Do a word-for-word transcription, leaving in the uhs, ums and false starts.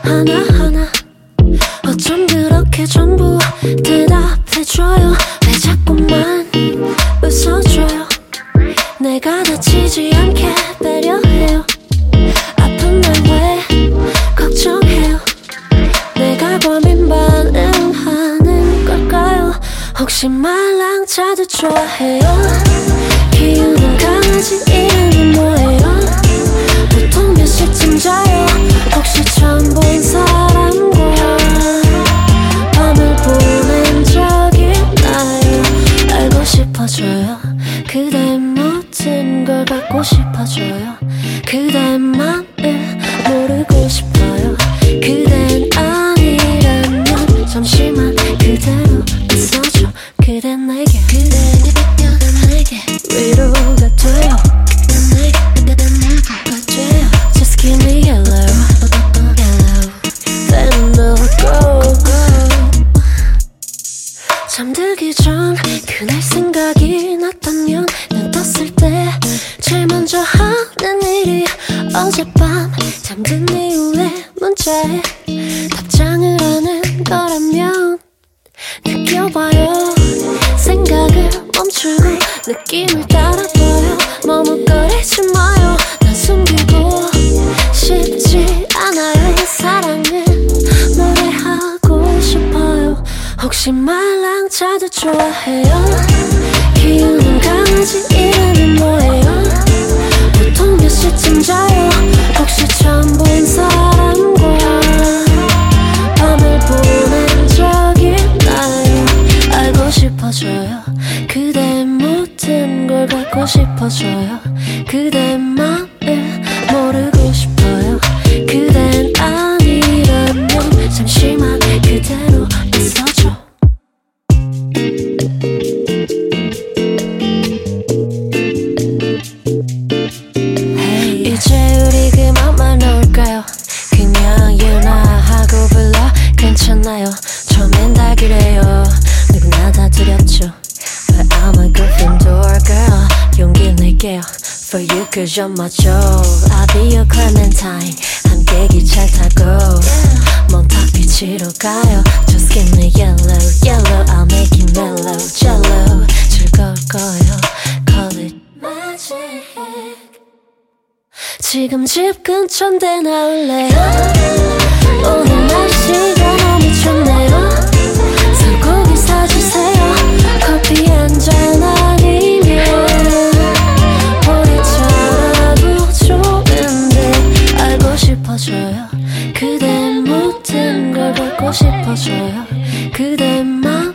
하나하나 어쩜 그렇게 전부 대답해줘요. 왜 자꾸만 웃어줘요. 내가 다치지 않게 배려해요. 아픈 날 왜 걱정해요. 내가 고민 반응하는 걸까요? 혹시 말랑차도 좋아해요? 키우는 강아지 이름이 뭐예요? 보통 몇 시쯤 자요? 혹시 처음 본 사람과 밤을 보낸 적 있나요? 알고 싶어져요. 그대의 모든 걸 갖고 싶어져요. 그대의 맘을 모르고 싶어요. 그댄 아니라면 잠시만 그대로 있어줘. 그댄 내게 그대는 내게 위로가 돼요. 내게 돼요. Just give me yellow yellow then we'll go. 잠들기 전 그날 생각이 났다면 눈 떴을 때 제일 먼저 하는 일이 어젯밤 잠든 이후에 문자에 답장을 하는 거라면 느껴봐요. 생각을 멈추고 느낌을 따라봐요. 머뭇거리지 마요. 난 숨기고 싶지 않아요. 사랑을 노래하고 싶어요. 혹시 말랑차도 좋아해요? 키우는 강아지 이름이 뭐예요? 보통 몇 시쯤 자요? 혹시 처음 본 사람과 밤을 보낸 적 있나요? 알고 싶어져요. 그대의 모든 걸 갖고 싶어져요. 그대의 맘을 모르고 싶어요. 그댄 아니라면 잠시만 그대로 있어줘. 이제 우리 그만만 놓을까요? 그냥 유나하고 불러 괜찮아요. 처음엔 다 그래요. 누구나 다 두렵죠. But I'm a Gryffindor girl. 용기 낼게요. For you cause you're my Joe. I'll be your Clementine. 함께 기차 타고 몬탁비치로 가요. Just give me yellow yellow. I'll make it mellow jello. 즐거울 거예요. Call it magic. 지금 집 근처인데 나올래요? 오늘 날씨가 너무 좋네요. 소고기 사주세요. 커피 한잔 아니면 보리차라도 좋은데 알고 싶어져요. 그대의 모든 걸 갖고 싶어져요. 그대의 맘